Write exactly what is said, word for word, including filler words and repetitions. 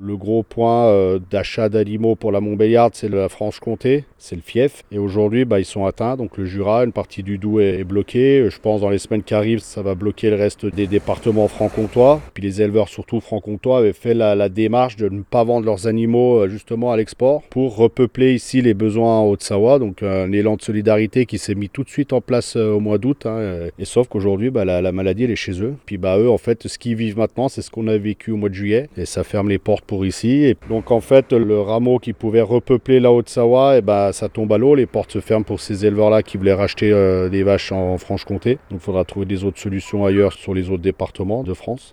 Le gros point euh, d'achat d'animaux pour la Montbéliarde, c'est la Franche-Comté, c'est le fief. Et aujourd'hui, bah, ils sont atteints. Donc le Jura, une partie du Doubs est, est bloquée. Je pense dans les semaines qui arrivent, ça va bloquer le reste des départements franc-comtois. Puis les éleveurs, surtout franc-comtois, avaient fait la, la démarche de ne pas vendre leurs animaux euh, justement à l'export pour repeupler ici les besoins en Haute-Savoie. Donc un élan de solidarité qui s'est mis tout de suite en place euh, au mois d'août. Hein, et sauf qu'aujourd'hui, bah, la, la maladie, elle est chez eux. Puis bah, eux, en fait, ce qu'ils vivent maintenant, c'est ce qu'on a vécu au mois de juillet. Et ça ferme les portes pour ici. Et donc en fait, le rameau qui pouvait repeupler la Haute-Savoie, et bah, ça tombe à l'eau. Les portes se ferment pour ces éleveurs-là qui voulaient racheter euh, des vaches en Franche-Comté. Donc il faudra trouver des autres solutions ailleurs sur les autres départements de France.